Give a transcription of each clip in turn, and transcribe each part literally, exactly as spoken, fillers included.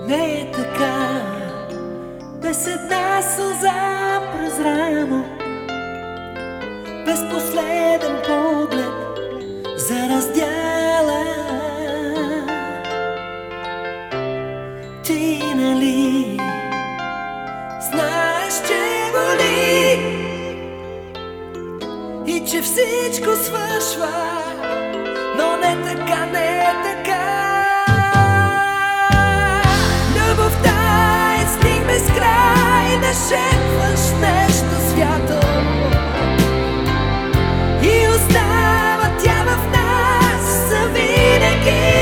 Не е така, без една сълза през рамо, без последен поглед за раздяла. Ти нали знаеш, че боли и че всичко свършва, но не така, не така. Любовта е сник без край, да шепваш нещо свято и остава тя в нас завинаги.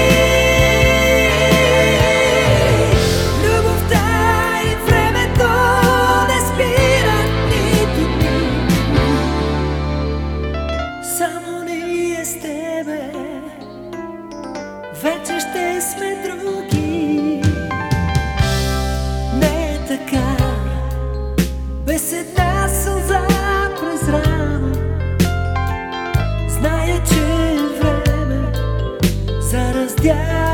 Любовта и времето не спират нито дни, само ние с тебе вече ще сме други. Не е така, без една сълза през рамо. Зная, че е време за раздяла.